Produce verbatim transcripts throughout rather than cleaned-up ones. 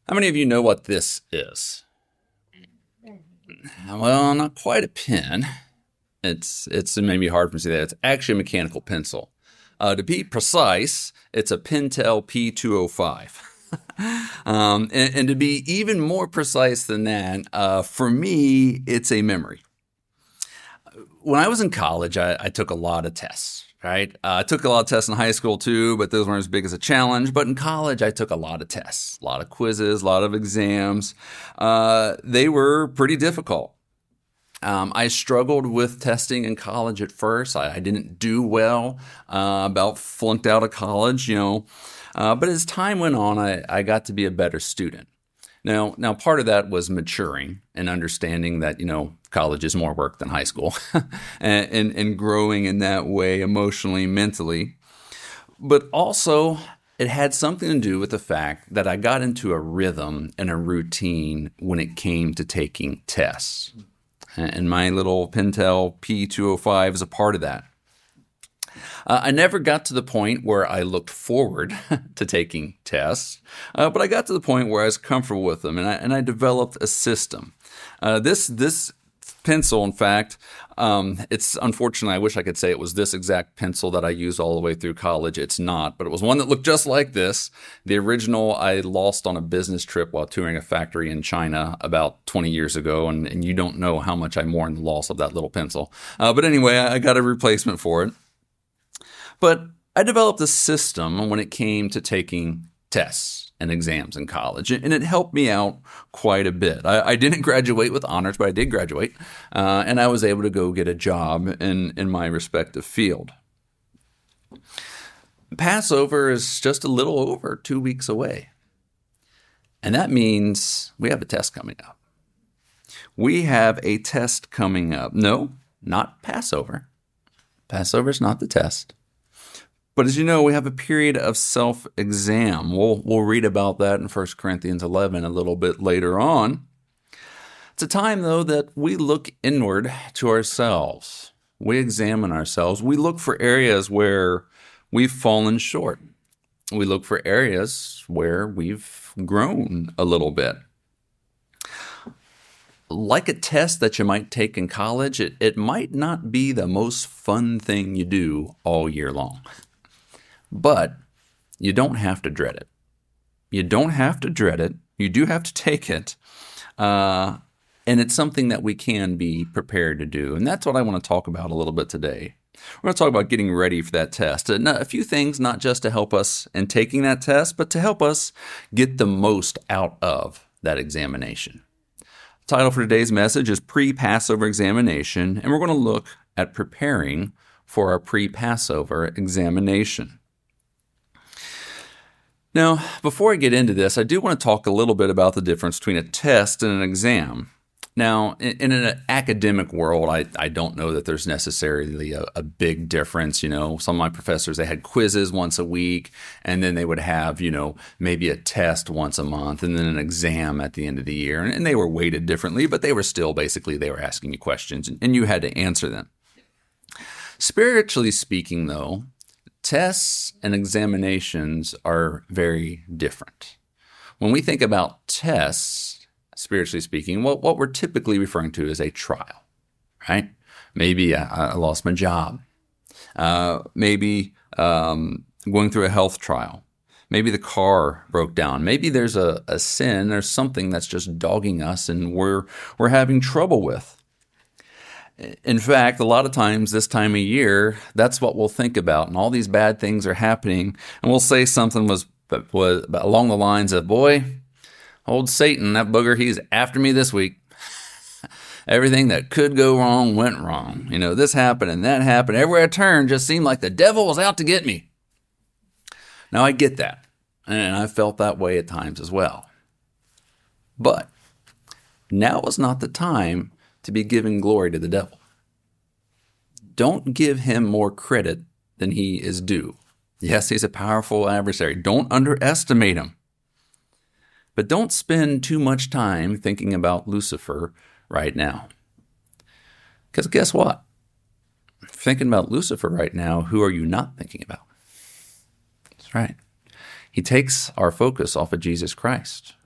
How many of you know what this is? Well, not quite a pen. It's it's maybe hard for me to say that. It's actually a mechanical pencil. Uh, to be precise, it's a Pentel P two oh five. um, and, and to be even more precise than that, uh, for me, it's a memory. When I was in college, I, I took a lot of tests, right? Uh, I took a lot of tests in high school too, but those weren't as big as a challenge. But in college, I took a lot of tests, a lot of quizzes, a lot of exams. Uh, they were pretty difficult. Um, I struggled with testing in college at first. I, I didn't do well, uh, about flunked out of college, you know. Uh, but as time went on, I, I got to be a better student. Now, now part of that was maturing and understanding that, you know, college is more work than high school and, and, and growing in that way emotionally, mentally. But also, it had something to do with the fact that I got into a rhythm and a routine when it came to taking tests. And my little Pentel P two oh five is a part of that. Uh, I never got to the point where I looked forward to taking tests, uh, but I got to the point where I was comfortable with them, and I, and I developed a system. Uh, this this pencil, in fact, um, it's unfortunately, I wish I could say it was this exact pencil that I used all the way through college. It's not, but it was one that looked just like this. The original I lost on a business trip while touring a factory in China about twenty years ago, and, and you don't know how much I mourn the loss of that little pencil. Uh, but anyway, I got a replacement for it. But I developed a system when it came to taking tests and exams in college, and it helped me out quite a bit. I, I didn't graduate with honors, but I did graduate, uh, and I was able to go get a job in, in my respective field. Passover is just a little over two weeks away, and that means we have a test coming up. We have a test coming up. No, not Passover. Passover is not the test. But as you know, we have a period of self-exam. We'll, we'll read about that in First Corinthians eleven a little bit later on. It's a time, though, that we look inward to ourselves. We examine ourselves. We look for areas where we've fallen short. We look for areas where we've grown a little bit. Like a test that you might take in college, it, it might not be the most fun thing you do all year long. But you don't have to dread it. You don't have to dread it. You do have to take it. Uh, and it's something that we can be prepared to do. And that's what I want to talk about a little bit today. We're going to talk about getting ready for that test. And a few things, not just to help us in taking that test, but to help us get the most out of that examination. The title for today's message is Pre-Passover Examination, and we're going to look at preparing for our pre-Passover examination. Now, before I get into this, I do want to talk a little bit about the difference between a test and an exam. Now, in, in an academic world, I, I don't know that there's necessarily a, a big difference. You know, some of my professors, they had quizzes once a week, and then they would have, you know, maybe a test once a month, and then an exam at the end of the year. And, and they were weighted differently, but they were still basically, they were asking you questions, and, and you had to answer them. Spiritually speaking, though, tests and examinations are very different. When we think about tests, spiritually speaking, what, what we're typically referring to is a trial, right? Maybe I, I lost my job. Uh, maybe um, going through a health trial. Maybe the car broke down. Maybe there's a, a sin or something that's just dogging us and we're we're having trouble with. In fact, a lot of times this time of year, that's what we'll think about, and all these bad things are happening, and we'll say something was, was along the lines of, boy, old Satan, that booger, he's after me this week. Everything that could go wrong went wrong. You know, this happened and that happened. Everywhere I turned just seemed like the devil was out to get me. Now, I get that, and I felt that way at times as well. But now is not the time to be giving glory to the devil. Don't give him more credit than he is due. Yes, he's a powerful adversary. Don't underestimate him. But don't spend too much time thinking about Lucifer right now. Because guess what? Thinking about Lucifer right now, who are you not thinking about? That's right. He takes our focus off of Jesus Christ.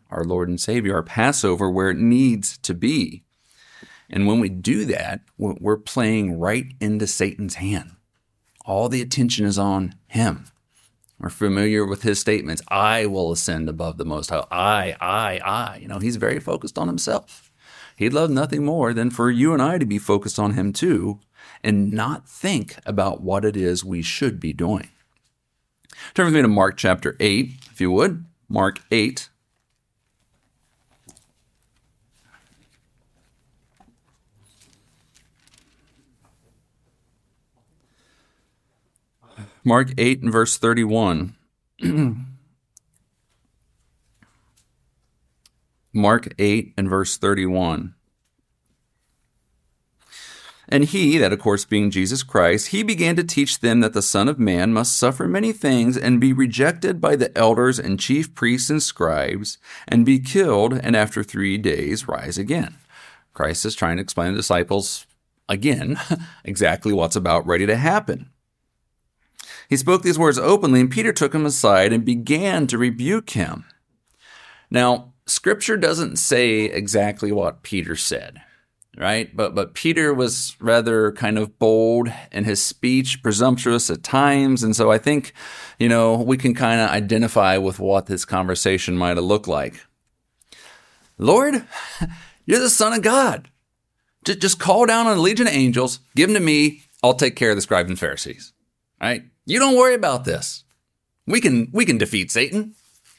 our Lord and Savior, our Passover, where it needs to be. And when we do that, we're playing right into Satan's hand. All the attention is on him. We're familiar with his statements. I will ascend above the Most High. I, I, I. You know, he's very focused on himself. He'd love nothing more than for you and I to be focused on him too and not think about what it is we should be doing. Turn with me to Mark chapter eight, if you would. Mark eight. Mark eight and verse thirty-one. Mark eight and verse thirty-one. And he, that of course being Jesus Christ, he began to teach them that the Son of Man must suffer many things and be rejected by the elders and chief priests and scribes and be killed and after three days rise again. Christ is trying to explain to the disciples again exactly what's about ready to happen. He spoke these words openly, and Peter took him aside and began to rebuke him. Now, Scripture doesn't say exactly what Peter said, right? But but Peter was rather kind of bold in his speech, presumptuous at times, and so I think, you know, we can kind of identify with what this conversation might have looked like. Lord, you're the Son of God. Just, just call down on a legion of angels, give them to me, I'll take care of the scribes and Pharisees, right? You don't worry about this. We can we can defeat Satan.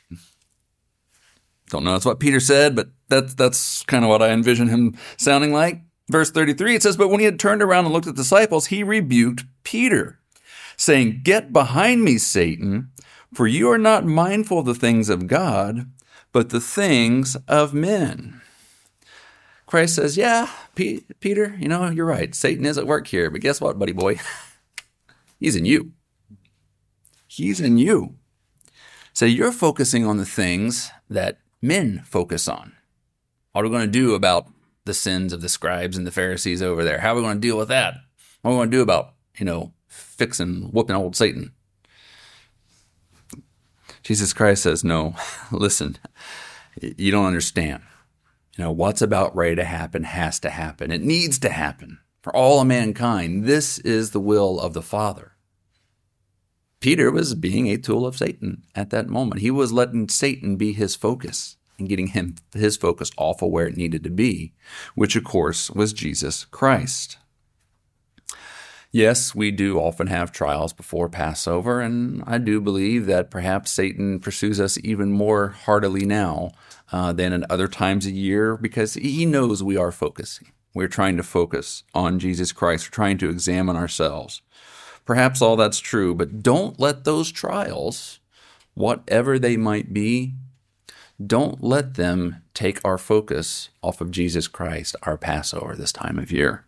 Don't know that's what Peter said, but that's that's kind of what I envision him sounding like. Verse thirty-three, it says, but when he had turned around and looked at the disciples, he rebuked Peter, saying, get behind me, Satan, for you are not mindful of the things of God, but the things of men. Christ says, yeah, P- Peter, you know, you're right. Satan is at work here, but guess what, buddy boy? He's in you. He's in you. So you're focusing on the things that men focus on. What are we going to do about the sins of the scribes and the Pharisees over there? How are we going to deal with that? What are we going to do about, you know, fixing, whooping old Satan? Jesus Christ says, no, listen, you don't understand. You know, what's about ready to happen has to happen. It needs to happen for all of mankind. This is the will of the Father. Peter was being a tool of Satan at that moment. He was letting Satan be his focus and getting him his focus off of where it needed to be, which of course was Jesus Christ. Yes, we do often have trials before Passover, and I do believe that perhaps Satan pursues us even more heartily now uh, than at other times a year because he knows we are focusing. We're trying to focus on Jesus Christ. We're trying to examine ourselves. Perhaps all that's true, but don't let those trials, whatever they might be, don't let them take our focus off of Jesus Christ, our Passover this time of year.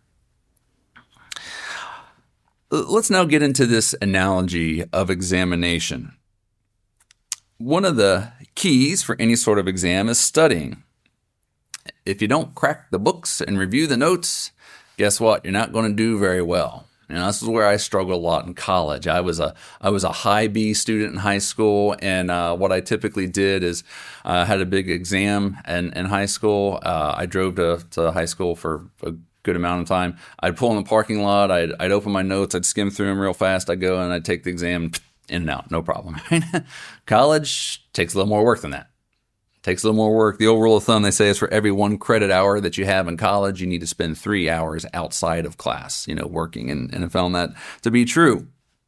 Let's now get into this analogy of examination. One of the keys for any sort of exam is studying. If you don't crack the books and review the notes, guess what? You're not going to do very well. You know, this is where I struggled a lot in college. I was a I was a high B student in high school, and uh, what I typically did is I uh, had a big exam in, in high school. Uh, I drove to, to high school for a good amount of time. I'd pull in the parking lot. I'd, I'd open my notes. I'd skim through them real fast. I'd go and I'd take the exam in and out. No problem. College takes a little more work than that. Takes a little more work. The old rule of thumb, they say, is for every one credit hour that you have in college, you need to spend three hours outside of class, you know, working. And, and I found that to be true.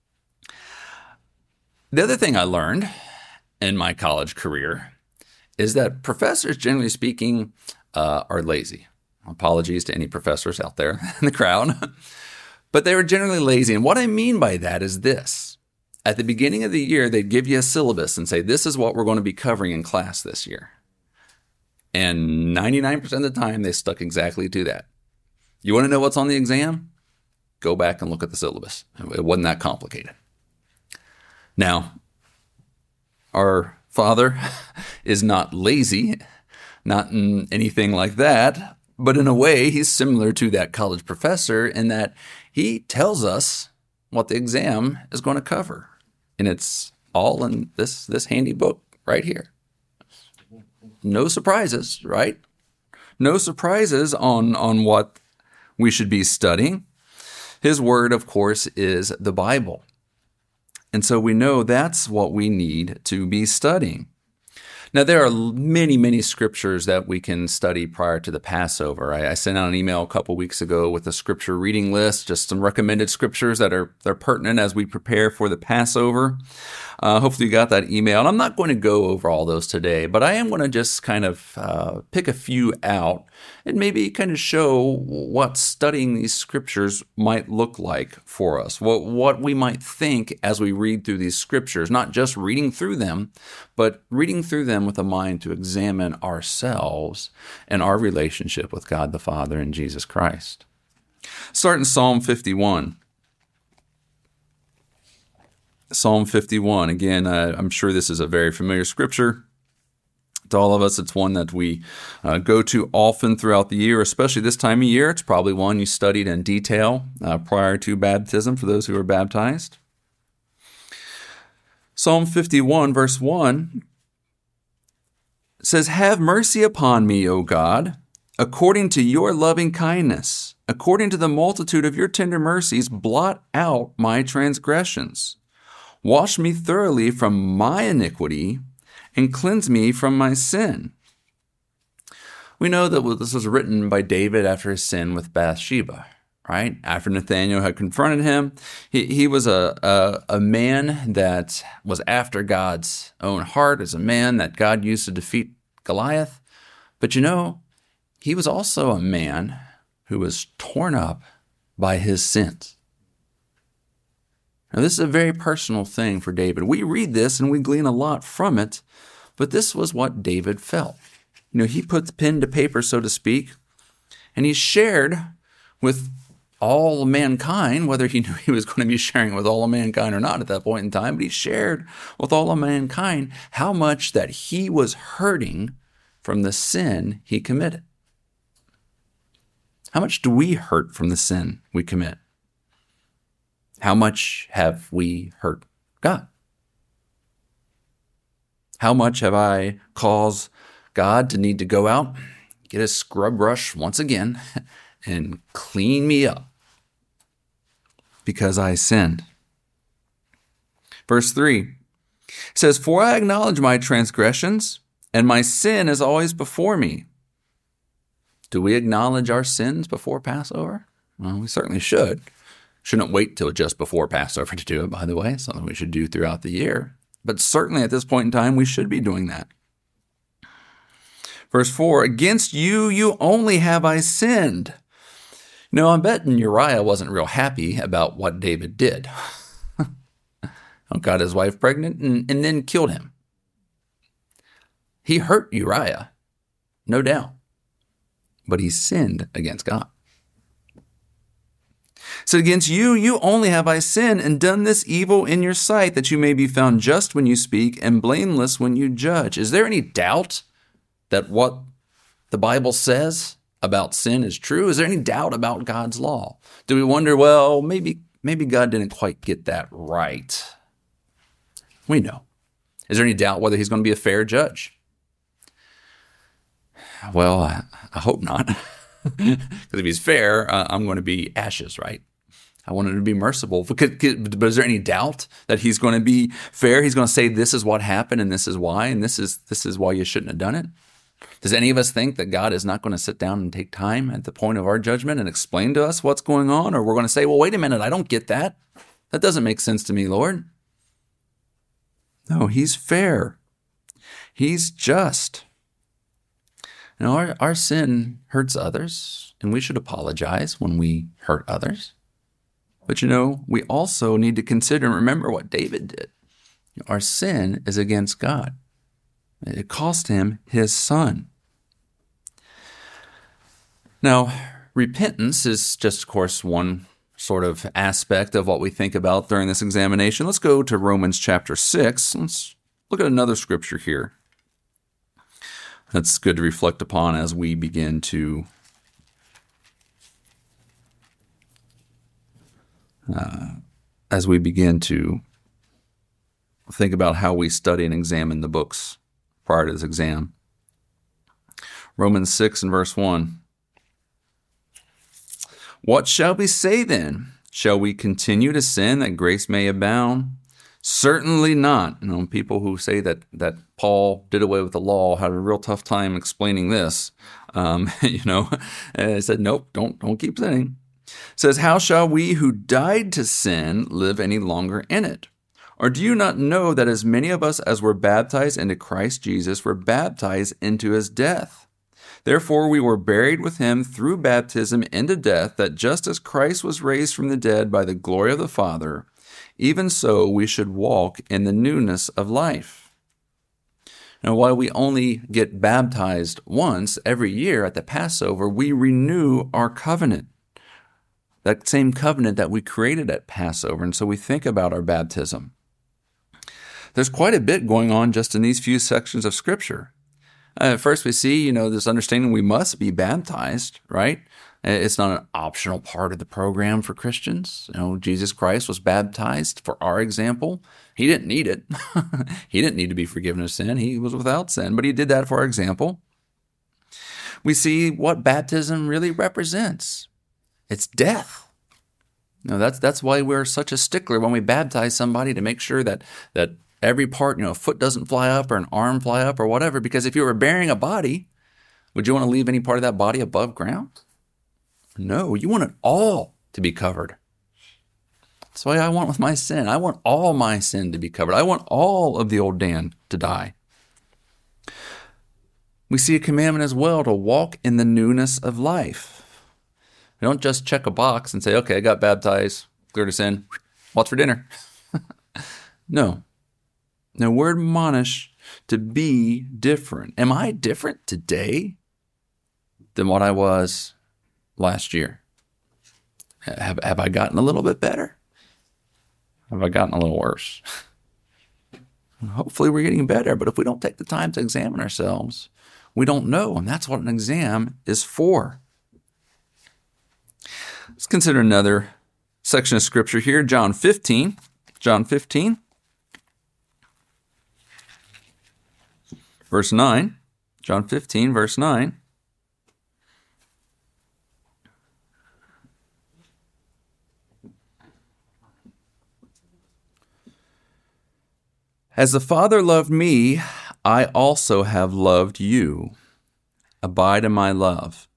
The other thing I learned in my college career is that professors, generally speaking, uh, are lazy. Apologies to any professors out there in the crowd. But they were generally lazy. And what I mean by that is this. At the beginning of the year, they'd give you a syllabus and say, this is what we're going to be covering in class this year. And ninety-nine percent of the time, they stuck exactly to that. You want to know what's on the exam? Go back and look at the syllabus. It wasn't that complicated. Now, our Father is not lazy, not in anything like that, but in a way, he's similar to that college professor in that he tells us what the exam is going to cover. And it's all in this, this handy book right here. no surprises, right? No surprises on, on what we should be studying. His word, of course, is the Bible. And so we know that's what we need to be studying. Now, there are many, many scriptures that we can study prior to the Passover. I, I sent out an email a couple weeks ago with a scripture reading list, just some recommended scriptures that are, that are pertinent as we prepare for the Passover. Uh, hopefully you got that email. And I'm not going to go over all those today, but I am going to just kind of uh, pick a few out and maybe kind of show what studying these scriptures might look like for us, what, what we might think as we read through these scriptures, not just reading through them, but reading through them with a mind to examine ourselves and our relationship with God the Father and Jesus Christ. Start in Psalm fifty-one. Psalm fifty-one. Again, uh, I'm sure this is a very familiar scripture to all of us. It's one that we uh, go to often throughout the year, especially this time of year. It's probably one you studied in detail uh, prior to baptism for those who are baptized. Psalm fifty-one, verse one says, "Have mercy upon me, O God, according to your loving kindness, according to the multitude of your tender mercies, blot out my transgressions. Wash me thoroughly from my iniquity and cleanse me from my sin." We know that this was written by David after his sin with Bathsheba, right? After Nathanael had confronted him, he, he was a, a, a man that was after God's own heart, as a man that God used to defeat Goliath. But you know, he was also a man who was torn up by his sins. Now, this is a very personal thing for David. We read this and we glean a lot from it, but this was what David felt. You know, he put the pen to paper, so to speak, and he shared with all mankind, whether he knew he was going to be sharing with all of mankind or not at that point in time, but he shared with all of mankind how much that he was hurting from the sin he committed. How much do we hurt from the sin we commit? How much have we hurt God? How much have I caused God to need to go out, get a scrub brush once again, and clean me up because I sinned? Verse three says, "For I acknowledge my transgressions, and my sin is always before me." Do we acknowledge our sins before Passover? Well, we certainly should. Shouldn't wait till just before Passover to do it, by the way. It's something we should do throughout the year. But certainly at this point in time, we should be doing that. Verse four, "Against you, you only have I sinned." You know, I'm betting Uriah wasn't real happy about what David did. Got his wife pregnant and, and then killed him. He hurt Uriah, no doubt. But he sinned against God. So against you, you only have I sinned and done this evil in your sight, that you may be found just when you speak and blameless when you judge. Is there any doubt that what the Bible says about sin is true? Is there any doubt about God's law? Do we wonder, well, maybe maybe God didn't quite get that right? We know. Is there any doubt whether he's going to be a fair judge? Well, I, I hope not. Because if he's fair, uh, I'm going to be ashes, right? I want him to be merciful. Because, but is there any doubt that he's going to be fair? He's going to say, this is what happened and this is why, and this is this is why you shouldn't have done it? Does any of us think that God is not going to sit down and take time at the point of our judgment and explain to us what's going on? Or we're going to say, well, wait a minute, I don't get that. That doesn't make sense to me, Lord. No, he's fair. He's just. You know, our, our sin hurts others, and we should apologize when we hurt others. But, you know, we also need to consider and remember what David did. Our sin is against God. It cost him his son. Now, repentance is just, of course, one sort of aspect of what we think about during this examination. Let's go to Romans chapter six. Let's look at another scripture here. That's good to reflect upon as we begin to uh, as we begin to think about how we study and examine the books prior to this exam. Romans six and verse one. What shall we say then? Shall we continue to sin that grace may abound? Certainly not. You know, people who say that that Paul did away with the law had a real tough time explaining this. Um, you know, and I said, nope, don't don't keep sinning. It says, how shall we who died to sin live any longer in it? Or do you not know that as many of us as were baptized into Christ Jesus were baptized into his death? Therefore we were buried with him through baptism into death, that just as Christ was raised from the dead by the glory of the Father, even so we should walk in the newness of life. Now, while we only get baptized once every year at the Passover, we renew our covenant. That same covenant that we created at Passover. And so we think about our baptism. There's quite a bit going on just in these few sections of Scripture. Uh, first, we see, you know, this understanding we must be baptized, right? It's not an optional part of the program for Christians. You know, Jesus Christ was baptized for our example. He didn't need it. He didn't need to be forgiven of sin. He was without sin, but he did that for our example. We see what baptism really represents. It's death. You know, that's that's why we're such a stickler when we baptize somebody, to make sure that that every part, you know, a foot doesn't fly up or an arm fly up or whatever. Because if you were burying a body, would you want to leave any part of that body above ground? No, you want it all to be covered. That's why I want with my sin. I want all my sin to be covered. I want all of the old Dan to die. We see a commandment as well to walk in the newness of life. We don't just check a box and say, okay, I got baptized, clear to sin. What's for dinner? No. No, we're admonished to be different. Am I different today than what I was last year? Have, have I gotten a little bit better? Have I gotten a little worse? Hopefully we're getting better, but if we don't take the time to examine ourselves, we don't know, and that's what an exam is for. Let's consider another section of Scripture here, John fifteen. John fifteen, verse nine. John fifteen, verse nine. As the Father loved me, I also have loved you. Abide in my love.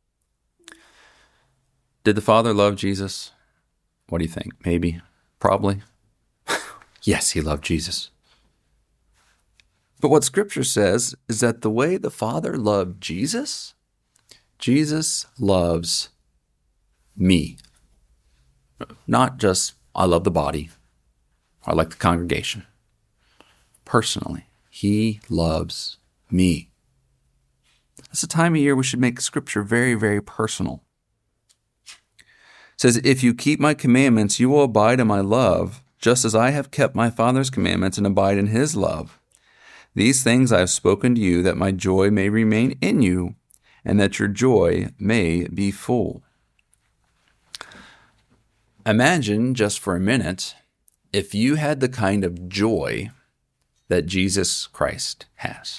Did the Father love Jesus? What do you think? Maybe? Probably? Yes, he loved Jesus. But what Scripture says is that the way the Father loved Jesus, Jesus loves me. Not just, I love the body, or I like the congregation. Personally, he loves me. It's a time of year we should make Scripture very, very personal. It says, if you keep my commandments, you will abide in my love, just as I have kept my Father's commandments and abide in his love. These things I have spoken to you, that my joy may remain in you, and that your joy may be full. Imagine just for a minute if you had the kind of joy that Jesus Christ has.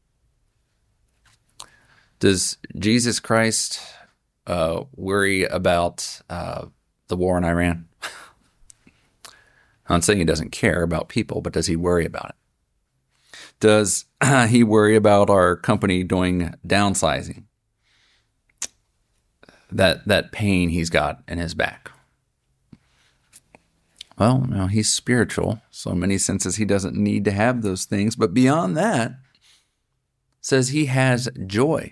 Does Jesus Christ uh, worry about uh, the war in Iran? I'm not saying he doesn't care about people, but does he worry about it? Does uh, he worry about our company doing downsizing? That that pain he's got in his back. Well, you know, he's spiritual, so in many senses he doesn't need to have those things. But beyond that, it says he has joy.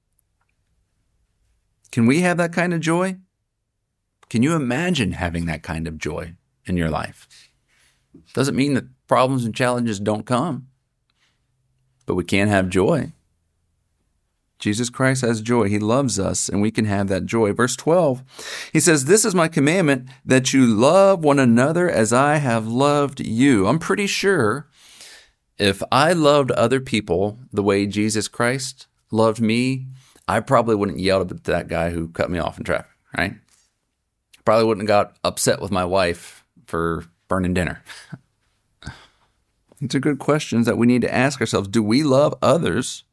Can we have that kind of joy? Can you imagine having that kind of joy in your life? Doesn't mean that problems and challenges don't come, but we can have joy. Jesus Christ has joy. He loves us, and we can have that joy. Verse twelve, he says, this is my commandment, that you love one another as I have loved you. I'm pretty sure if I loved other people the way Jesus Christ loved me, I probably wouldn't yell at that guy who cut me off in traffic, right? Probably wouldn't have got upset with my wife for burning dinner. These are good questions that we need to ask ourselves. Do we love others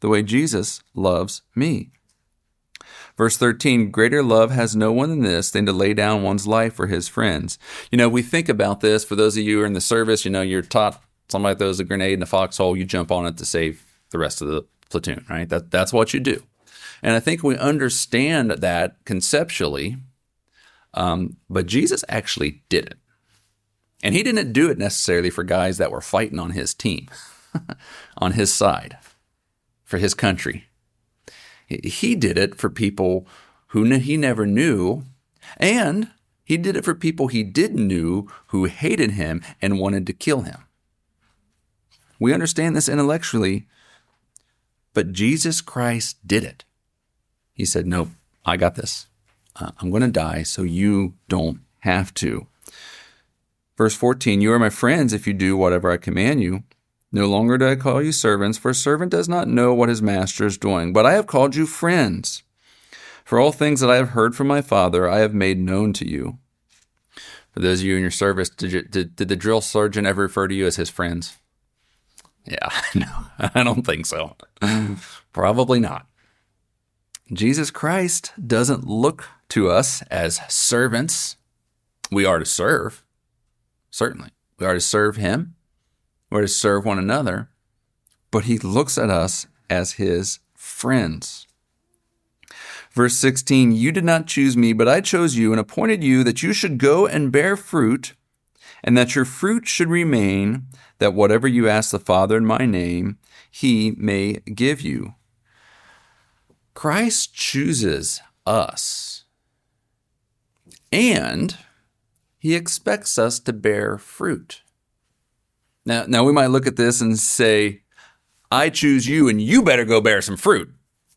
the way Jesus loves me. Verse thirteen, greater love has no one than this, than to lay down one's life for his friends. You know, we think about this, for those of you who are in the service, you know, you're taught somebody throws a grenade in a foxhole, you jump on it to save the rest of the platoon, right? That, that's what you do. And I think we understand that conceptually, um, but Jesus actually did it. And he didn't do it necessarily for guys that were fighting on his team, on his side, for his country. He did it for people who he never knew, and he did it for people he didn't know who hated him and wanted to kill him. We understand this intellectually, but Jesus Christ did it. He said, nope, I got this. Uh, I'm going to die so you don't have to. Verse fourteen, you are my friends if you do whatever I command you. No longer do I call you servants, for a servant does not know what his master is doing, but I have called you friends. For all things that I have heard from my Father, I have made known to you. For those of you in your service, did, you, did, did the drill sergeant ever refer to you as his friends? Yeah, no, I don't think so. Probably not. Jesus Christ doesn't look to us as servants. We are to serve, certainly. We are to serve him. We're to serve one another, but he looks at us as his friends. Verse sixteen, you did not choose me, but I chose you and appointed you that you should go and bear fruit, and that your fruit should remain, that whatever you ask the Father in my name, he may give you. Christ chooses us, and he expects us to bear fruit. Now, now we might look at this and say, I choose you and you better go bear some fruit.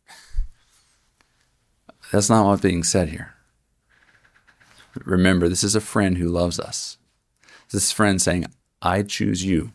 That's not what's being said here. Remember, this is a friend who loves us. This friend saying, I choose you.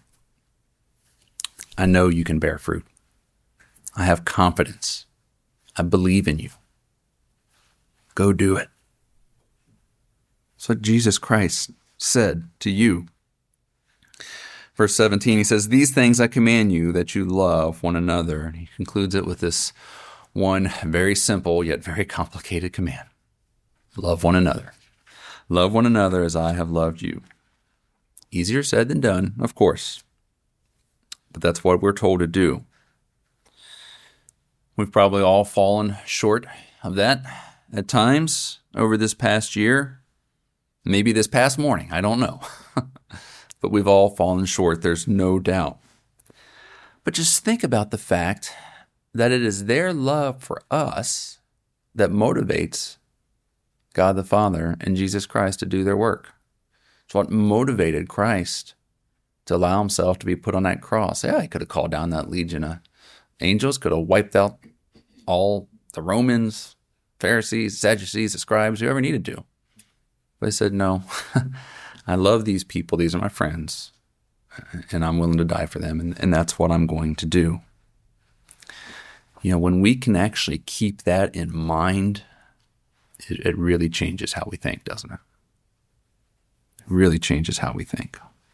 I know you can bear fruit. I have confidence. I believe in you. Go do it. That's what Jesus Christ said to you. Verse seventeen, he says, these things I command you, that you love one another. And he concludes it with this one very simple yet very complicated command. Love one another. Love one another as I have loved you. Easier said than done, of course. But that's what we're told to do. We've probably all fallen short of that at times over this past year. Maybe this past morning, I don't know. But we've all fallen short, there's no doubt. But just think about the fact that it is their love for us that motivates God the Father and Jesus Christ to do their work. It's what motivated Christ to allow himself to be put on that cross. Yeah, he could have called down that legion of angels, could have wiped out all the Romans, Pharisees, Sadducees, the scribes, whoever needed to. But he said, no, I love these people. These are my friends. And I'm willing to die for them. And, and that's what I'm going to do. You know, when we can actually keep that in mind, it, it really changes how we think, doesn't it? It really changes how we think.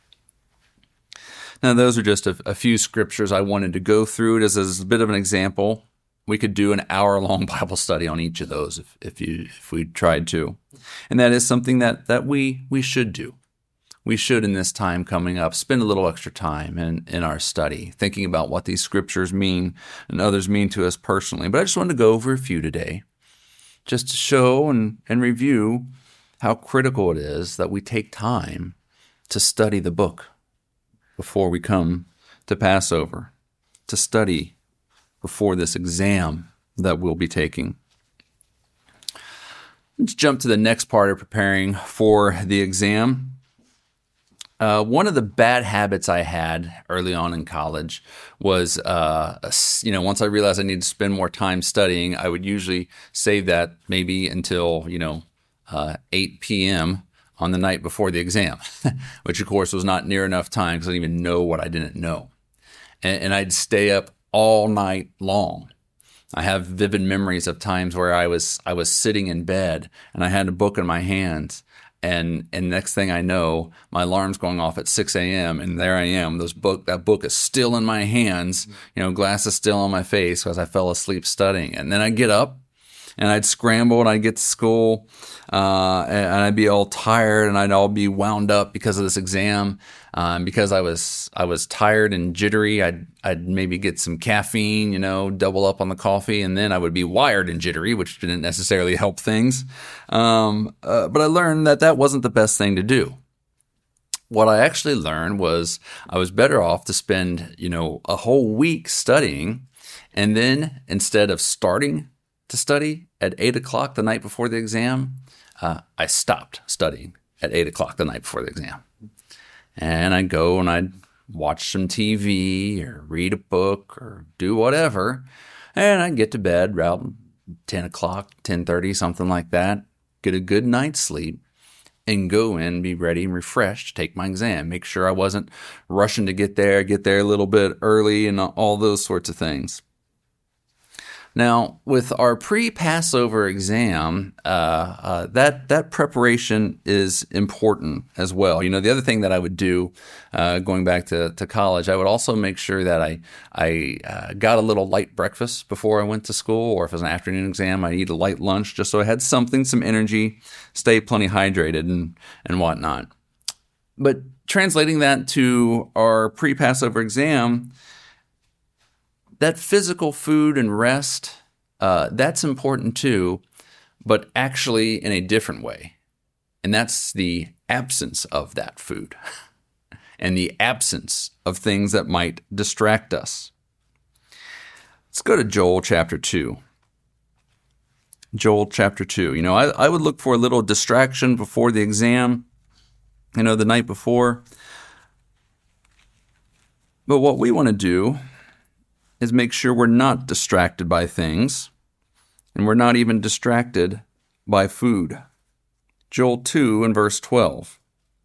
Now, those are just a, a few scriptures I wanted to go through. It as, as a bit of an example. We could do an hour-long Bible study on each of those if, if you if we tried to. And that is something that, that we, we should do. We should, in this time coming up, spend a little extra time in, in our study, thinking about what these scriptures mean and others mean to us personally. But I just wanted to go over a few today, just to show and, and review how critical it is that we take time to study the book before we come to Passover, to study before this exam that we'll be taking. Let's jump to the next part of preparing for the exam. Uh, one of the bad habits I had early on in college was, uh, you know, once I realized I needed to spend more time studying, I would usually save that maybe until, you know, uh, eight p.m. on the night before the exam, which of course was not near enough time because I didn't even know what I didn't know. And, and I'd stay up all night long. I have vivid memories of times where I was I was sitting in bed and I had a book in my hands And and next thing I know, my alarm's going off at six a.m. and there I am. Those book that book is still in my hands, you know, glasses still on my face because I fell asleep studying. And then I get up and I'd scramble and I'd get to school uh, and I'd be all tired and I'd all be wound up because of this exam. Um, because I was I was tired and jittery, I'd I'd maybe get some caffeine, you know, double up on the coffee, and then I would be wired and jittery, which didn't necessarily help things. Um, uh, but I learned that that wasn't the best thing to do. What I actually learned was I was better off to spend, you know, a whole week studying, and then instead of starting to study at eight o'clock the night before the exam, uh, I stopped studying at eight o'clock the night before the exam. And I'd go and I'd watch some T V or read a book or do whatever. And I'd get to bed around ten o'clock, ten thirty, something like that. Get a good night's sleep and go in, be ready and refreshed to take my exam. Make sure I wasn't rushing to get there, get there a little bit early and all those sorts of things. Now, with our pre-Passover exam, uh, uh, that that preparation is important as well. You know, the other thing that I would do, uh, going back to, to college, I would also make sure that I I uh, got a little light breakfast before I went to school, or if it was an afternoon exam, I'd eat a light lunch just so I had something, some energy, stay plenty hydrated and and whatnot. But translating that to our pre-Passover exam, that physical food and rest, uh, that's important too, but actually in a different way. And that's the absence of that food and the absence of things that might distract us. Let's go to Joel chapter two. Joel chapter two. You know, I, I would look for a little distraction before the exam, you know, the night before. But what we want to do is make sure we're not distracted by things, and we're not even distracted by food. Joel two and verse twelve.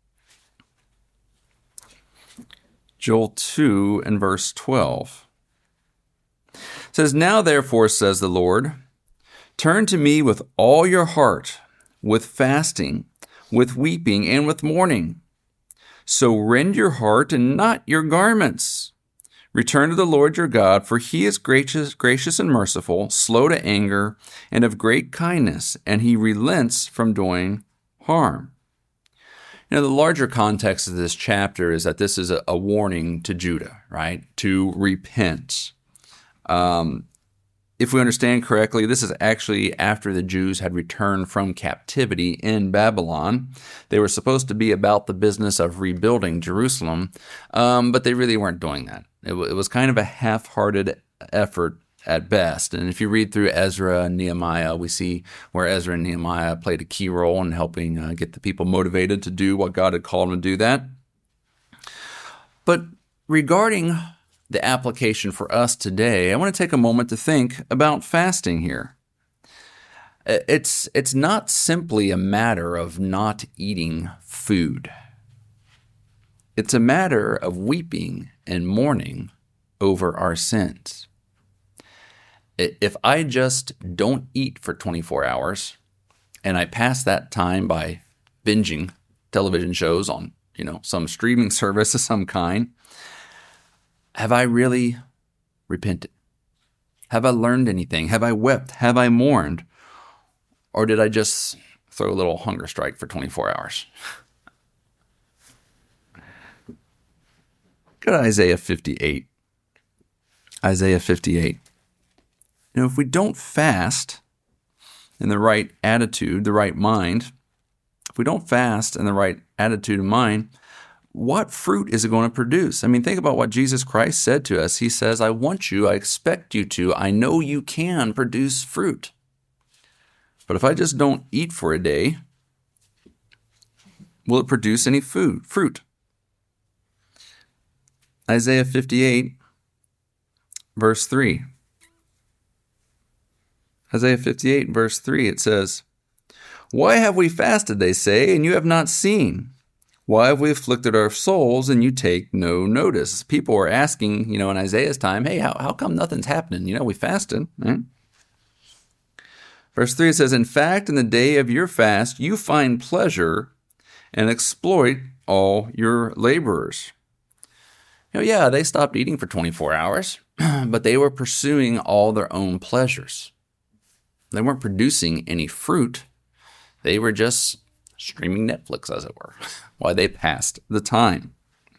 Joel two and verse twelve. It says, "Now therefore, says the Lord, turn to me with all your heart, with fasting, with weeping, and with mourning. So rend your heart and not your garments. Return to the Lord your God, for he is gracious, gracious and merciful, slow to anger, and of great kindness, and he relents from doing harm." You know, the larger context of this chapter is that this is a, a warning to Judah, right? To repent. Um, if we understand correctly, this is actually after the Jews had returned from captivity in Babylon. They were supposed to be about the business of rebuilding Jerusalem, um, but they really weren't doing that. It, w- it was kind of a half-hearted effort at best. And if you read through Ezra and Nehemiah, we see where Ezra and Nehemiah played a key role in helping uh, get the people motivated to do what God had called them to do that. But regarding the application for us today, I want to take a moment to think about fasting here. It's, it's not simply a matter of not eating food. It's a matter of weeping and mourning over our sins. If I just don't eat for twenty-four hours and I pass that time by binging television shows on, you know, some streaming service of some kind, have I really repented? Have I learned anything? Have I wept? Have I mourned? Or did I just throw a little hunger strike for twenty-four hours? Go to Isaiah fifty-eight. Isaiah fifty-eight. You know, if we don't fast in the right attitude, the right mind, if we don't fast in the right attitude and mind, what fruit is it going to produce? I mean, think about what Jesus Christ said to us. He says, I want you, I expect you to, I know you can produce fruit. But if I just don't eat for a day, will it produce any food, fruit? Isaiah fifty-eight, verse three. Isaiah fifty-eight, verse three, it says, "Why have we fasted, they say, and you have not seen? Why have we afflicted our souls, and you take no notice?" People were asking, you know, in Isaiah's time, hey, how, how come nothing's happening? You know, we fasted, right? Verse three, it says, "In fact, in the day of your fast, you find pleasure and exploit all your laborers. You know, yeah, they stopped eating for twenty-four hours, but they were pursuing all their own pleasures. They weren't producing any fruit. They were just streaming Netflix, as it were, while they passed the time.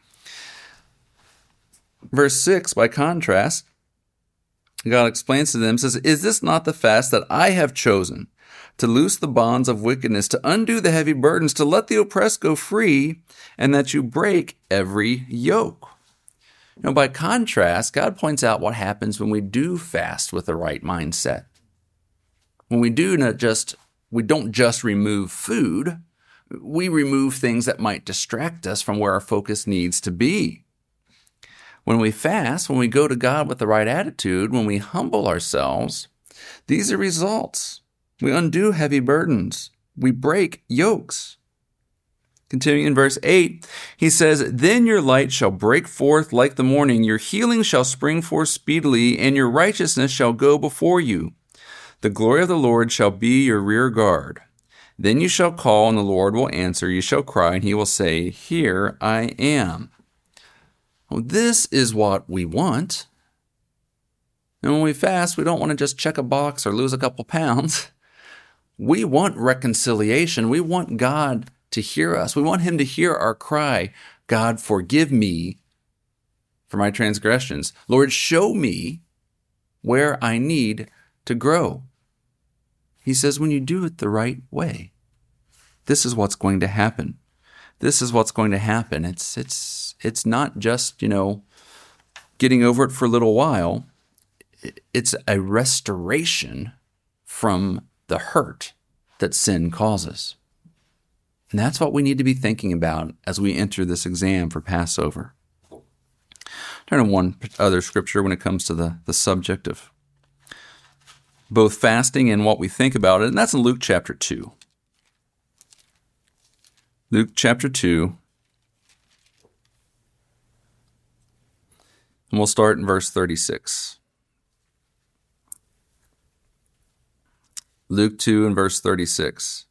Verse six, by contrast, God explains to them, says, "Is this not the fast that I have chosen, to loose the bonds of wickedness, to undo the heavy burdens, to let the oppressed go free, and that you break every yoke?" You know, by contrast, God points out what happens when we do fast with the right mindset. When we do not just, we don't just remove food, we remove things that might distract us from where our focus needs to be. When we fast, when we go to God with the right attitude, when we humble ourselves, these are results. We undo heavy burdens. We break yokes. Continuing in verse eight, he says, "Then your light shall break forth like the morning, your healing shall spring forth speedily, and your righteousness shall go before you. The glory of the Lord shall be your rear guard. Then you shall call, and the Lord will answer. You shall cry, and he will say, Here I am." Well, this is what we want. And when we fast, we don't want to just check a box or lose a couple pounds. We want reconciliation. We want God to hear us. We want him to hear our cry, "God, forgive me for my transgressions. Lord, show me where I need to grow." He says, when you do it the right way, this is what's going to happen. This is what's going to happen. It's it's it's not just, you know, getting over it for a little while. It's a restoration from the hurt that sin causes. And that's what we need to be thinking about as we enter this exam for Passover. Turn to one other scripture when it comes to the, the subject of both fasting and what we think about it, and that's in Luke chapter two. Luke chapter two, and we'll start in verse thirty-six. Luke two and verse thirty-six.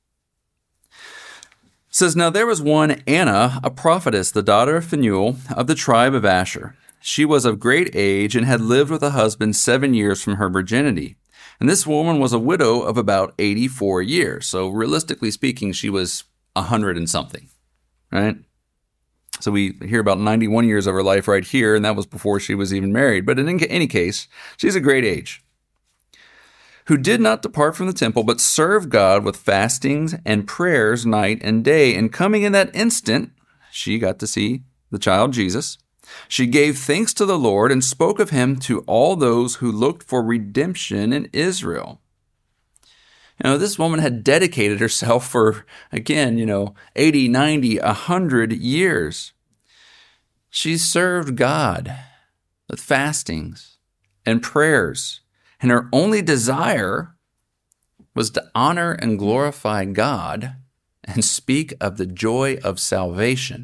It says, "Now there was one Anna, a prophetess, the daughter of Phanuel, of the tribe of Asher. She was of great age and had lived with a husband seven years from her virginity. And this woman was a widow of about eighty-four years. So realistically speaking, she was a hundred and something, right? So we hear about ninety-one years of her life right here, and that was before she was even married. But in any case, she's a great age. Who did not depart from the temple, but served God with fastings and prayers night and day. And coming in that instant, she got to see the child Jesus. She gave thanks to the Lord and spoke of him to all those who looked for redemption in Israel." You know, this woman had dedicated herself for, again, you know, eighty, ninety, one hundred years. She served God with fastings and prayers. And her only desire was to honor and glorify God and speak of the joy of salvation.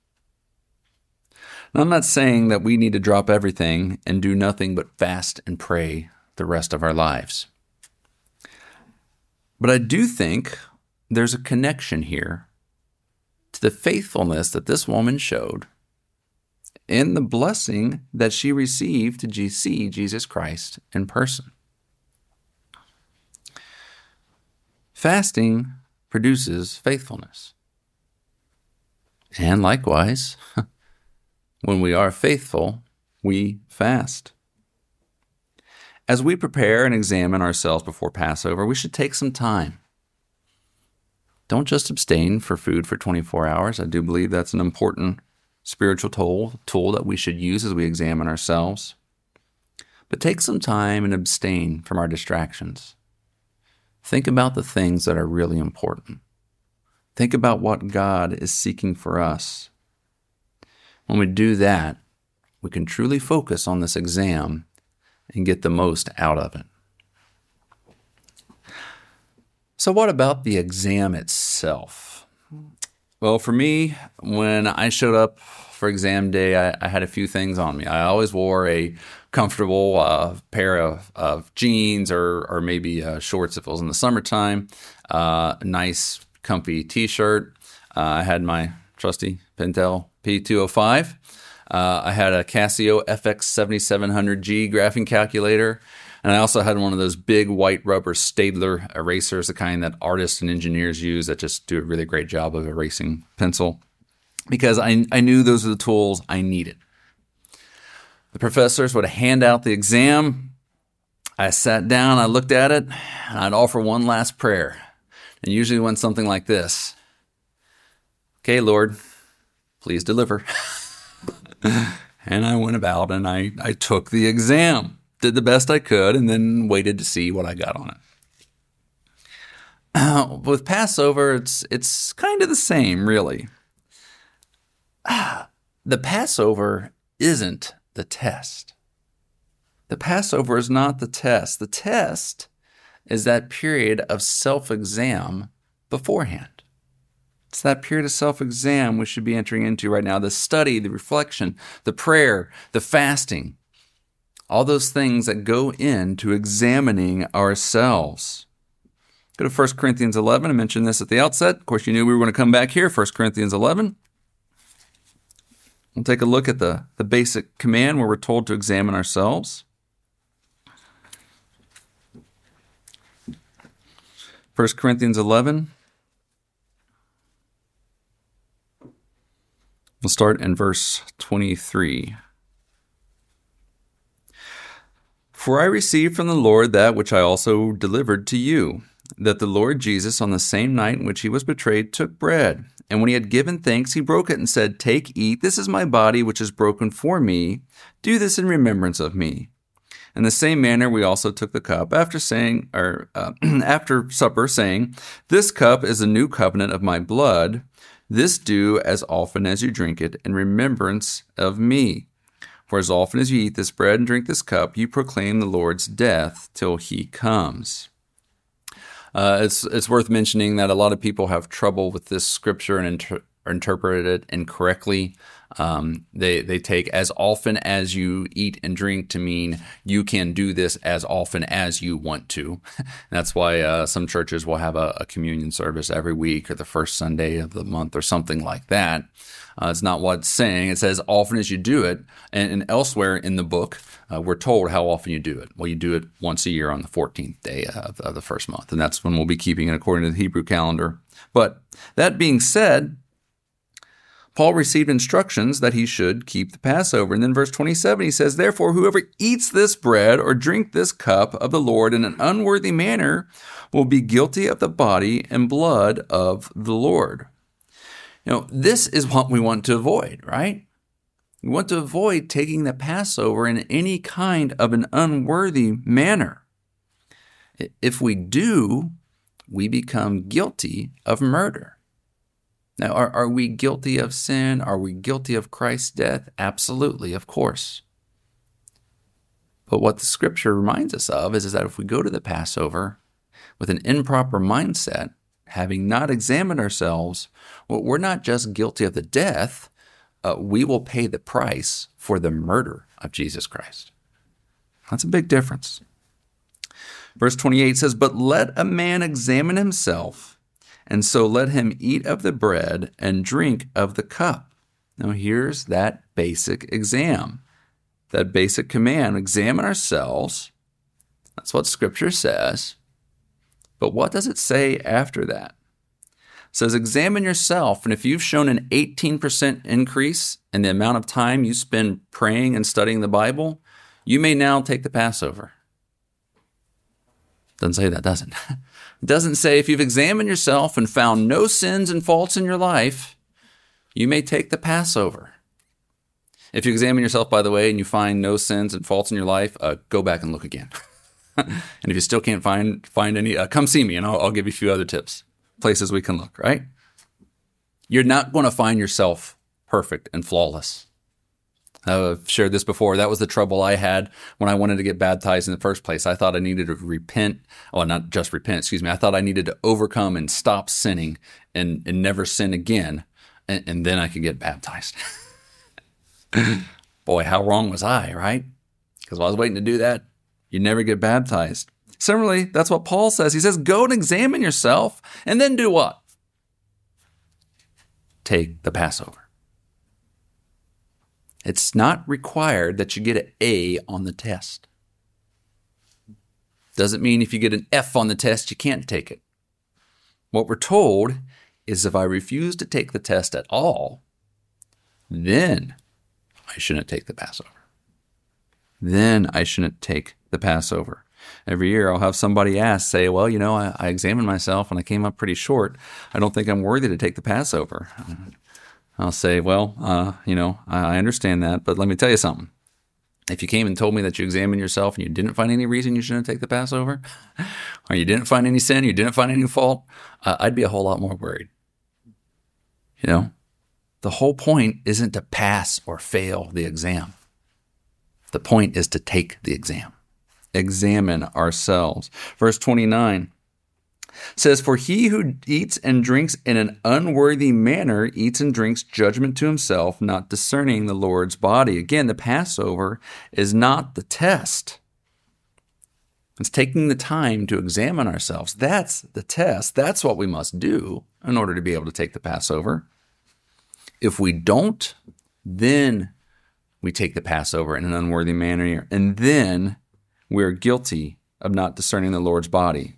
Now, I'm not saying that we need to drop everything and do nothing but fast and pray the rest of our lives. But I do think there's a connection here to the faithfulness that this woman showed in the blessing that she received to see Jesus Christ in person. Fasting produces faithfulness. And likewise, when we are faithful, we fast. As we prepare and examine ourselves before Passover, we should take some time. Don't just abstain for food for twenty-four hours. I do believe that's an important spiritual tool, tool that we should use as we examine ourselves. But take some time and abstain from our distractions. Think about the things that are really important. Think about what God is seeking for us. When we do that, we can truly focus on this exam and get the most out of it. So what about the exam itself? Well, for me, when I showed up for exam day, I, I had a few things on me. I always wore a comfortable uh, pair of, of jeans or, or maybe uh, shorts if it was in the summertime, uh, a nice comfy t-shirt. Uh, I had my trusty Pentel P two oh five. Uh, I had a Casio F X seventy-seven hundred G graphing calculator. And I also had one of those big white rubber Staedtler erasers, the kind that artists and engineers use that just do a really great job of erasing pencil, because I, I knew those were the tools I needed. The professors would hand out the exam. I sat down, I looked at it, and I'd offer one last prayer. And usually it went something like this. Okay, Lord, please deliver. And I went about and I, I took the exam. Did the best I could, and then waited to see what I got on it. Uh, with Passover, it's it's kind of the same, really. Ah, the Passover isn't the test. The Passover is not the test. The test is that period of self-exam beforehand. It's that period of self-exam we should be entering into right now. The study, the reflection, the prayer, the fasting. All those things that go into examining ourselves. Go to First Corinthians eleven. I mentioned this at the outset. Of course, you knew we were going to come back here. First Corinthians eleven. We'll take a look at the, the basic command where we're told to examine ourselves. First Corinthians eleven. We'll start in verse twenty-three. For I received from the Lord that which I also delivered to you, that the Lord Jesus, on the same night in which he was betrayed, took bread. And when he had given thanks, he broke it and said, Take, eat, this is my body which is broken for me. Do this in remembrance of me. In the same manner we also took the cup after saying, or uh, after supper, saying, This cup is the new covenant of my blood. This do as often as you drink it in remembrance of me. For as often as you eat this bread and drink this cup, you proclaim the Lord's death till he comes. Uh, it's it's worth mentioning that a lot of people have trouble with this scripture and inter- interpret it incorrectly. Um, they they take as often as you eat and drink to mean you can do this as often as you want to. That's why uh, some churches will have a, a communion service every week or the first Sunday of the month or something like that. Uh, it's not what it's saying. It says often as you do it. And, and elsewhere in the book, uh, we're told how often you do it. Well, you do it once a year on the fourteenth day of, of the first month. And that's when we'll be keeping it according to the Hebrew calendar. But that being said, Paul received instructions that he should keep the Passover. And then verse twenty-seven, he says, Therefore, whoever eats this bread or drink this cup of the Lord in an unworthy manner will be guilty of the body and blood of the Lord. You know, this is what we want to avoid, right? We want to avoid taking the Passover in any kind of an unworthy manner. If we do, we become guilty of murder. Now, are, are we guilty of sin? Are we guilty of Christ's death? Absolutely, of course. But what the scripture reminds us of is, is that if we go to the Passover with an improper mindset, having not examined ourselves, well, we're not just guilty of the death, uh, we will pay the price for the murder of Jesus Christ. That's a big difference. Verse twenty-eight says, But let a man examine himself, and so let him eat of the bread and drink of the cup. Now here's that basic exam, that basic command. Examine ourselves. That's what Scripture says. But what does it say after that? It says, examine yourself, and if you've shown an eighteen percent increase in the amount of time you spend praying and studying the Bible, you may now take the Passover. Doesn't say that, does it? It doesn't say if you've examined yourself and found no sins and faults in your life, you may take the Passover. If you examine yourself, by the way, and you find no sins and faults in your life, uh, go back and look again. And if you still can't find find any, uh, come see me and I'll, I'll give you a few other tips, places we can look, right? You're not going to find yourself perfect and flawless. I've shared this before. That was the trouble I had when I wanted to get baptized in the first place. I thought I needed to repent. Well, not just repent, excuse me. I thought I needed to overcome and stop sinning and, and never sin again. And, and then I could get baptized. Boy, how wrong was I, right? Because while I was waiting to do that, you never get baptized. Similarly, that's what Paul says. He says, go and examine yourself and then do what? take the Passover. It's not required that you get an A on the test. Doesn't mean if you get an F on the test, you can't take it. What we're told is if I refuse to take the test at all, then I shouldn't take the Passover. Then I shouldn't take the Passover. Every year I'll have somebody ask, say, well, you know, I, I examined myself and I came up pretty short. I don't think I'm worthy to take the Passover. I'll say, well, uh, you know, I understand that, but let me tell you something. If you came and told me that you examined yourself and you didn't find any reason you shouldn't take the Passover, or you didn't find any sin, you didn't find any fault, uh, I'd be a whole lot more worried. You know, the whole point isn't to pass or fail the exam. The point is to take the exam. Examine ourselves. Verse twenty-nine says, for he who eats and drinks in an unworthy manner eats and drinks judgment to himself, not discerning the Lord's body. Again, the Passover is not the test. It's taking the time to examine ourselves. That's the test. That's what we must do in order to be able to take the Passover. If we don't, then we take the Passover in an unworthy manner, and then we're guilty of not discerning the Lord's body.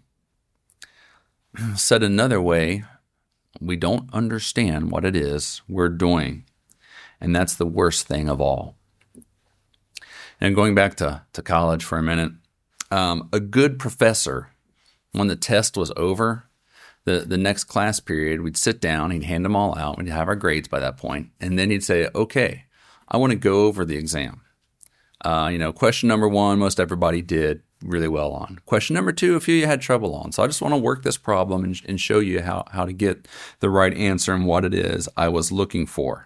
Said another way, we don't understand what it is we're doing, and that's the worst thing of all. And going back to, to college for a minute, um, a good professor, when the test was over, the, the next class period, we'd sit down, he'd hand them all out, we'd have our grades by that point, and then he'd say, okay, I want to go over the exam. Uh, you know, question number one, most everybody did really well on. Question number two, a few you had trouble on. So I just want to work this problem and, and show you how, how to get the right answer and what it is I was looking for.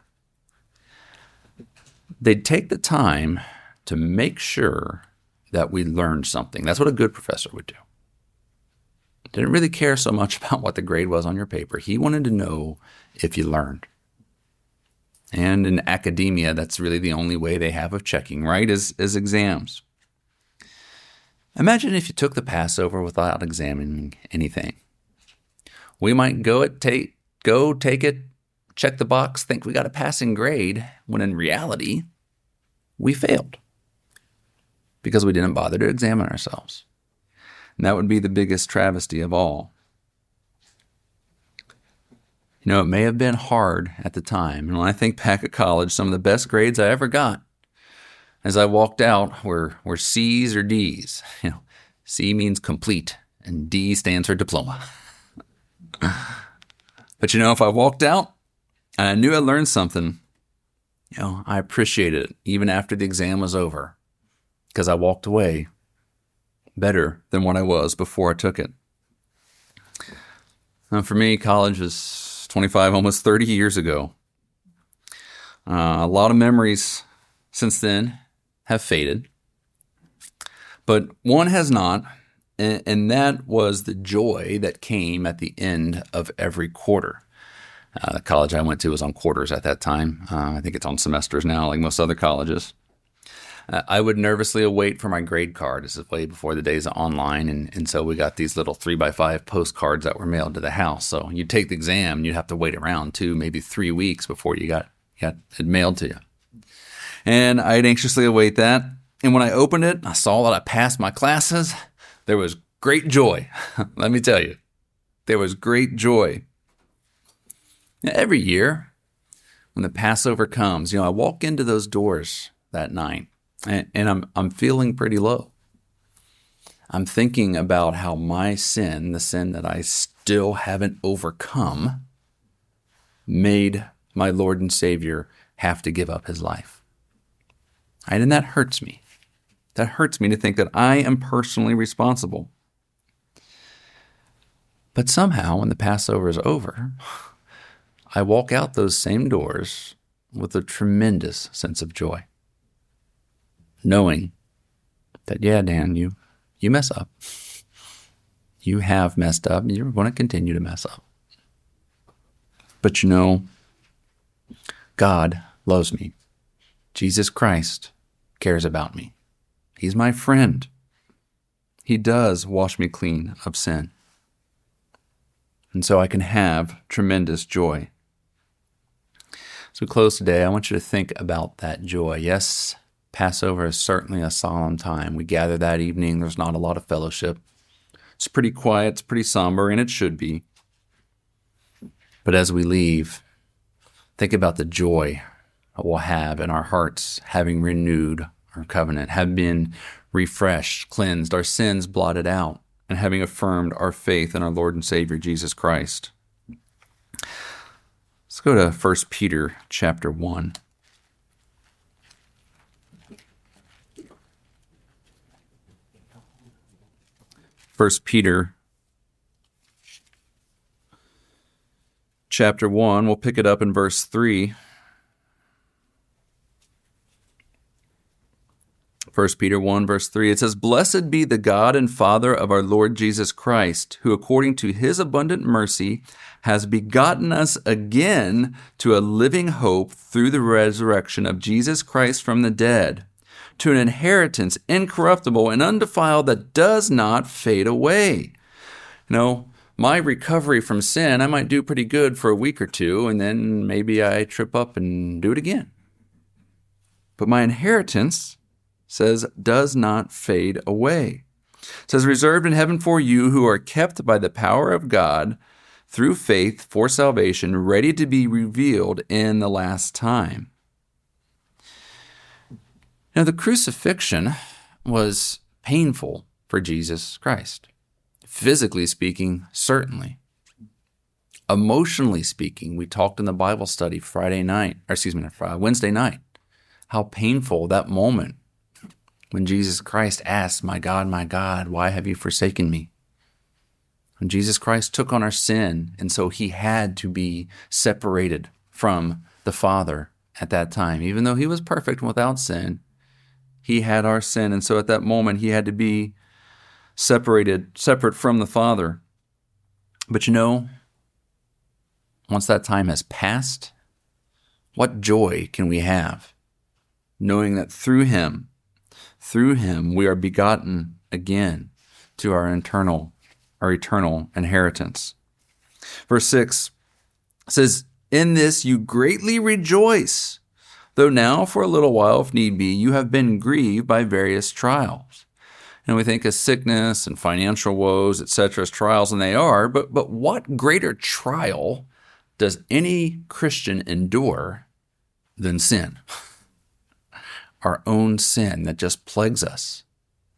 They'd take the time to make sure that we learned something. That's what a good professor would do. Didn't really care so much about what the grade was on your paper. He wanted to know if you learned. And in academia, that's really the only way they have of checking, right, is, is exams. Imagine if you took the Passover without examining anything. We might go it, take, go take it, check the box, think we got a passing grade, when in reality, we failed because we didn't bother to examine ourselves. And that would be the biggest travesty of all. You know, it may have been hard at the time. And when I think back at college, some of the best grades I ever got as I walked out were, were C's or D's. You know, C means complete and D stands for diploma. But you know, if I walked out and I knew I learned something, you know, I appreciated it even after the exam was over because I walked away better than what I was before I took it. Now, for me, college was twenty-five, almost thirty years ago. Uh, a lot of memories since then have faded, but one has not, and, and that was the joy that came at the end of every quarter. Uh, the college I went to was on quarters at that time. Uh, I think it's on semesters now, like most other colleges. Uh, I would nervously await for my grade card. This is way before the days of online, and, and so we got these little three by five postcards that were mailed to the house. So you'd take the exam, and you'd have to wait around two, maybe three weeks before you got, got it mailed to you. And I'd anxiously await that. And when I opened it, I saw that I passed my classes. There was great joy. Let me tell you, there was great joy. Now, every year, when the Passover comes, you know, I walk into those doors that night, and, and I'm I'm feeling pretty low. I'm thinking about how my sin, the sin that I still haven't overcome, made my Lord and Savior have to give up his life. Right? And that hurts me. That hurts me to think that I am personally responsible. But somehow, when the Passover is over, I walk out those same doors with a tremendous sense of joy, knowing that, yeah, Dan, you, you mess up. You have messed up, and you're going to continue to mess up. But you know, God loves me. Jesus Christ cares about me. He's my friend. He does wash me clean of sin. And so I can have tremendous joy. As we close today, I want you to think about that joy. Yes, Passover is certainly a solemn time. We gather that evening. There's not a lot of fellowship. It's pretty quiet, it's pretty somber, and it should be. But as we leave, think about the joy that we'll have in our hearts, having renewed our covenant, have been refreshed, cleansed, our sins blotted out, and having affirmed our faith in our Lord and Savior, Jesus Christ. Let's go to First Peter chapter one. First Peter chapter one, we'll pick it up in verse three. First Peter one, verse three, it says, "Blessed be the God and Father of our Lord Jesus Christ, who according to his abundant mercy has begotten us again to a living hope through the resurrection of Jesus Christ from the dead, to an inheritance incorruptible and undefiled that does not fade away." You know, my recovery from sin, I might do pretty good for a week or two, and then maybe I trip up and do it again. But my inheritance, says, does not fade away. It says, reserved in heaven for you who are kept by the power of God through faith for salvation, ready to be revealed in the last time. Now, the crucifixion was painful for Jesus Christ. Physically speaking, certainly. Emotionally speaking, we talked in the Bible study Friday night, or excuse me, Wednesday night, how painful that moment when Jesus Christ asked, "My God, my God, why have you forsaken me?" When Jesus Christ took on our sin, and so he had to be separated from the Father at that time. Even though he was perfect and without sin, he had our sin, and so at that moment he had to be separated, separate from the Father. But you know, once that time has passed, what joy can we have, knowing that through him, through him we are begotten again to our eternal, our eternal inheritance. Verse six says, "In this you greatly rejoice, though now for a little while, if need be, you have been grieved by various trials." And we think of sickness and financial woes, et cetera, as trials, and they are, but, but what greater trial does any Christian endure than sin? Our own sin that just plagues us.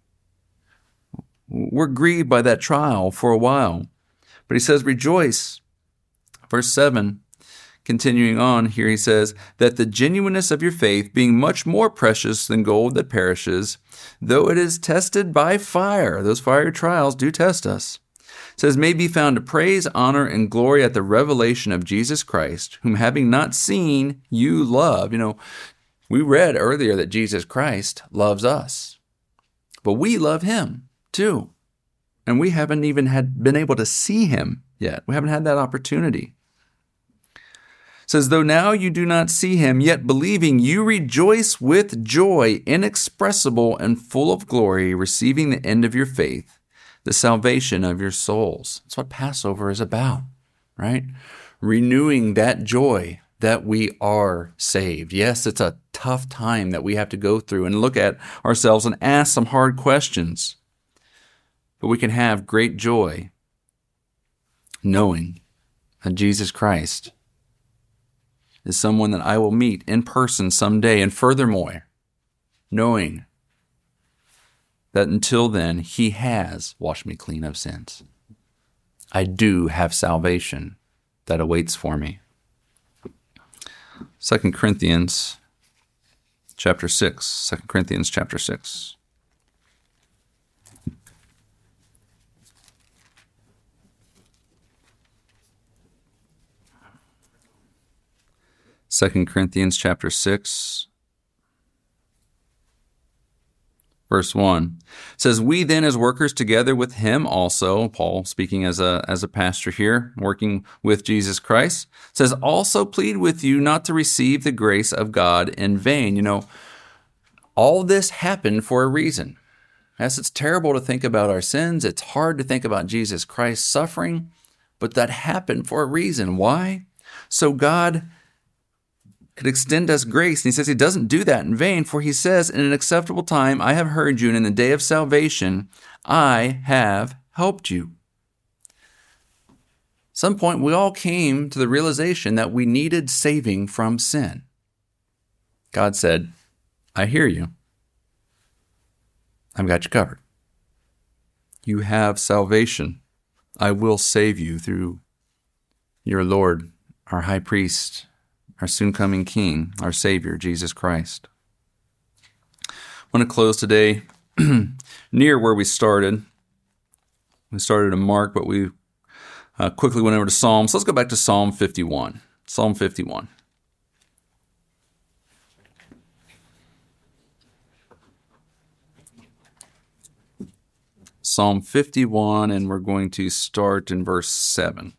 We're grieved by that trial for a while. But he says, rejoice. Verse seven, continuing on here, he says, "That the genuineness of your faith, being much more precious than gold that perishes, though it is tested by fire," those fiery trials do test us, says, "may be found to praise, honor, and glory at the revelation of Jesus Christ, whom having not seen, you love." You know, we read earlier that Jesus Christ loves us, but we love him too. And we haven't even had been able to see him yet. We haven't had that opportunity. It says, "Though now you do not see him, yet believing you rejoice with joy inexpressible and full of glory, receiving the end of your faith, the salvation of your souls." That's what Passover is about, right? Renewing that joy that we are saved. Yes, it's a tough time that we have to go through and look at ourselves and ask some hard questions. But we can have great joy knowing that Jesus Christ is someone that I will meet in person someday. And furthermore, knowing that until then, he has washed me clean of sins. I do have salvation that awaits for me. Second Corinthians chapter six. Second Corinthians chapter six. Second Corinthians chapter six, verse one, says, "We then as workers together with him also," Paul speaking as a as a pastor here, working with Jesus Christ, says, "also plead with you not to receive the grace of God in vain." You know, all this happened for a reason. Yes, it's terrible to think about our sins. It's hard to think about Jesus Christ suffering, but that happened for a reason. Why? So God could extend us grace. And he says he doesn't do that in vain, for he says, in an acceptable time I have heard you, and in the day of salvation I have helped you. At some point, we all came to the realization that we needed saving from sin. God said, I hear you. I've got you covered. You have salvation. I will save you through your Lord, our high priest, our soon-coming King, our Savior, Jesus Christ. I want to close today near where we started. We started in Mark, but we uh, quickly went over to Psalms. Let's go back to Psalm fifty-one. Psalm fifty-one. Psalm fifty-one, and we're going to start in verse seven.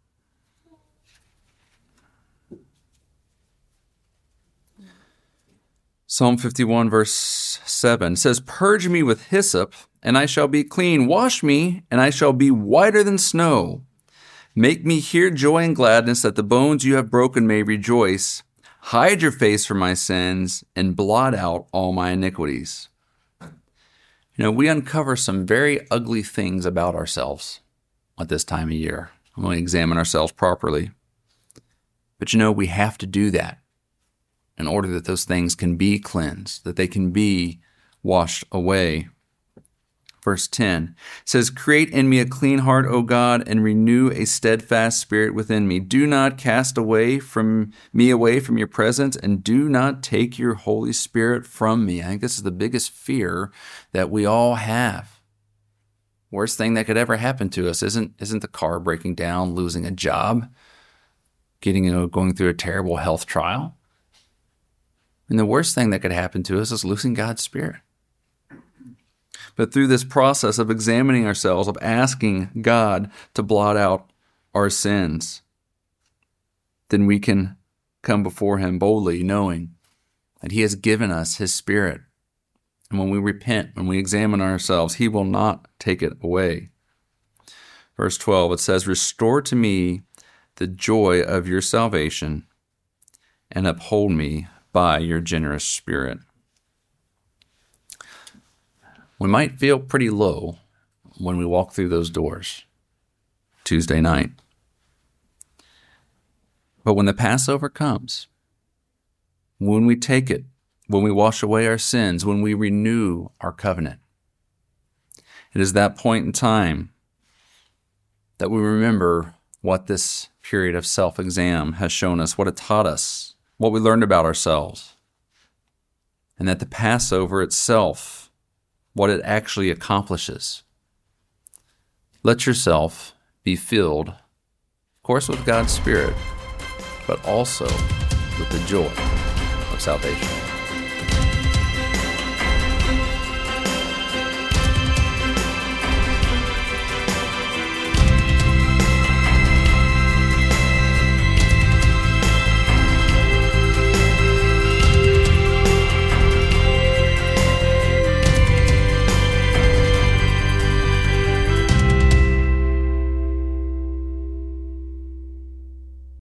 Psalm fifty-one, verse seven says, Purge me with hyssop, and I shall be clean. Wash me, and I shall be whiter than snow. Make me hear joy and gladness, that the bones you have broken may rejoice. Hide your face from my sins, and blot out all my iniquities. You know, we uncover some very ugly things about ourselves at this time of year when we examine ourselves properly. But you know, we have to do that in order that those things can be cleansed, that they can be washed away. Verse ten says, Create in me a clean heart, O God, and renew a steadfast spirit within me. Do not cast away from me away from your presence, and do not take your Holy Spirit from me. I think this is the biggest fear that we all have. Worst thing that could ever happen to us isn't, isn't the car breaking down, losing a job, getting, you know, going through a terrible health trial. And the worst thing that could happen to us is losing God's Spirit. But through this process of examining ourselves, of asking God to blot out our sins, then we can come before Him boldly, knowing that He has given us His Spirit. And when we repent, when we examine ourselves, He will not take it away. Verse twelve, it says, Restore to me the joy of your salvation, and uphold me by your generous spirit. We might feel pretty low when we walk through those doors Tuesday night. But when the Passover comes, when we take it, when we wash away our sins, when we renew our covenant, it is that point in time that we remember what this period of self-exam has shown us, what it taught us, what we learned about ourselves, and that the Passover itself, what it actually accomplishes. Let yourself be filled, of course, with God's Spirit, but also with the joy of salvation.